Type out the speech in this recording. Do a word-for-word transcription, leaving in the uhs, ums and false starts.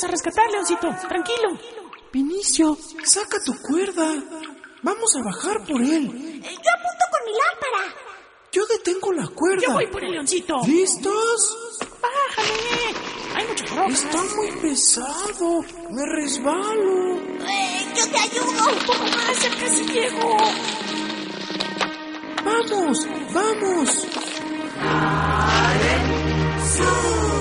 a rescatar, Leoncito. Tranquilo. Vinicio, saca tu cuerda. Vamos a bajar por él. Yo apunto con mi lámpara. Yo detengo la cuerda. Yo voy por el Leoncito. ¿Listos? Bájale. Hay muchas rocas. Está muy pesado. Me resbalo. Eh, yo te ayudo. Un poco más, ya casi llego. Vamos, vamos. ¡Sube!